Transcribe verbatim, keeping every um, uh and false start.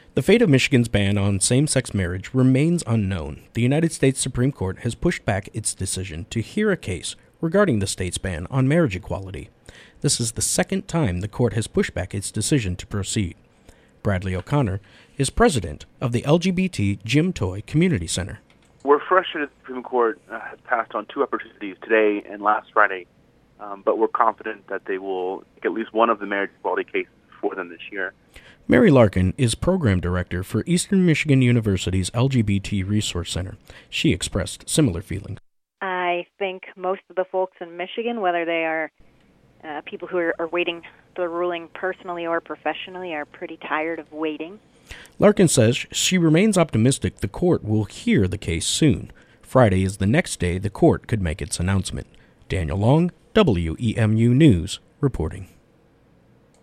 The fate of Michigan's ban on same-sex marriage remains unknown. The United States Supreme Court has pushed back its decision to hear a case regarding the state's ban on marriage equality. This is the second time the court has pushed back its decision to proceed. Bradley O'Connor is president of the L G B T Gym Toy Community Center. We're frustrated the Supreme Court uh, has passed on two opportunities, today and last Friday, um, but we're confident that they will take at least one of the marriage equality cases for them this year. Mary Larkin is program director for Eastern Michigan University's L G B T Resource Center. She expressed similar feelings. I think most of the folks in Michigan, whether they are uh, people who are, are waiting the ruling personally or professionally, are pretty tired of waiting. Larkin says she remains optimistic the court will hear the case soon. Friday is the next day the court could make its announcement. Daniel Long, W E M U News, reporting.